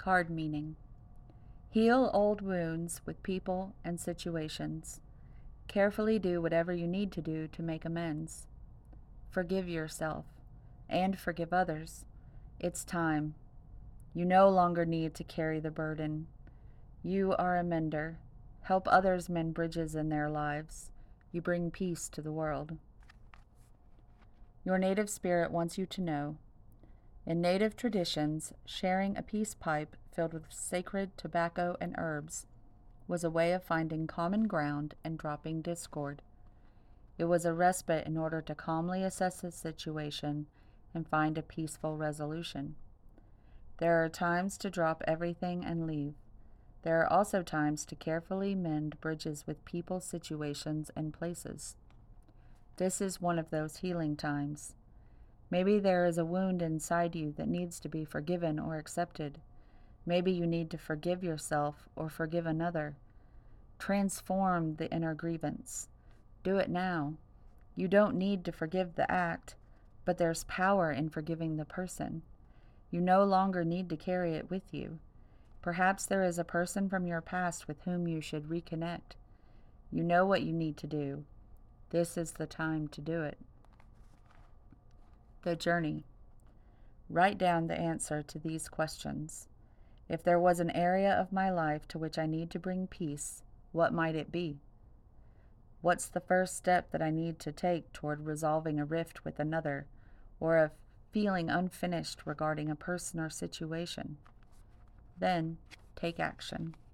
Card meaning: heal old wounds with people and situations. Carefully do whatever you need to do to make amends. Forgive yourself and forgive others. It's time. You no longer need to carry the burden. You are a mender. Help others mend bridges in their lives. You bring peace to the world. Your native spirit wants you to know: in native traditions, sharing a peace pipe filled with sacred tobacco and herbs was a way of finding common ground and dropping discord. It was a respite in order to calmly assess the situation and find a peaceful resolution. There are times to drop everything and leave. There are also times to carefully mend bridges with people, situations, and places. This is one of those healing times. Maybe there is a wound inside you that needs to be forgiven or accepted. Maybe you need to forgive yourself or forgive another. Transform the inner grievance. Do it now. You don't need to forgive the act, but there's power in forgiving the person. You no longer need to carry it with you. Perhaps there is a person from your past with whom you should reconnect. You know what you need to do. This is the time to do it. The journey. Write down the answer to these questions. If there was an area of my life to which I need to bring peace, what might it be? What's the first step that I need to take toward resolving a rift with another, or a feeling unfinished regarding a person or situation? Then, take action.